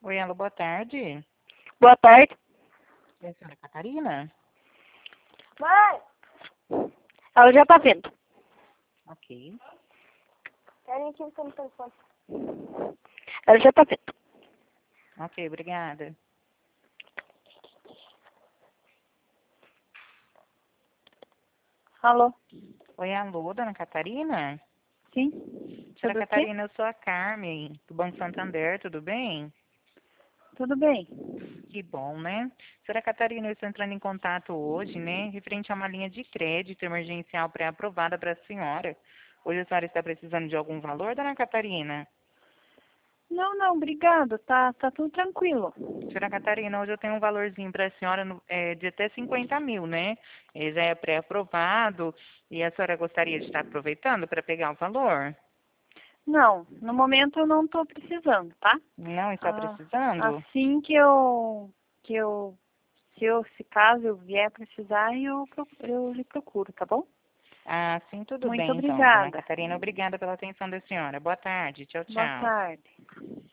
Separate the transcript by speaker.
Speaker 1: Oi, alô, boa tarde.
Speaker 2: Boa tarde.
Speaker 1: É a senhora Catarina?
Speaker 2: Mãe! Ela já tá vindo.
Speaker 1: Ok.
Speaker 2: Querem aqui no telefone. Ela já tá vindo.
Speaker 1: Ok, obrigada.
Speaker 2: Alô?
Speaker 1: Oi, alô, dona Catarina?
Speaker 2: Sim?
Speaker 1: Senhora
Speaker 2: Tudo ok?
Speaker 1: Catarina, eu sou a Carmen, do Banco Santander, tudo bem?
Speaker 2: Tudo bem.
Speaker 1: Que bom, né? Senhora Catarina, eu estou entrando em contato hoje, né, referente a uma linha de crédito emergencial pré-aprovada para a senhora. Hoje a senhora está precisando de algum valor, dona Catarina?
Speaker 2: Não, obrigado. Tá tudo tranquilo.
Speaker 1: Senhora Catarina, hoje eu tenho um valorzinho para a senhora de até 50 mil, né? Já é pré-aprovado e a senhora gostaria de estar aproveitando para pegar o valor?
Speaker 2: Não, no momento eu não tô precisando, tá?
Speaker 1: Não está
Speaker 2: Ah,
Speaker 1: precisando?
Speaker 2: assim se caso eu vier precisar, eu lhe procuro, tá bom?
Speaker 1: Ah, sim, tudo
Speaker 2: Muito
Speaker 1: bem então, dona
Speaker 2: obrigada.
Speaker 1: Catarina. Obrigada pela atenção da senhora. Boa tarde. Tchau,
Speaker 2: Boa
Speaker 1: tchau.
Speaker 2: tarde.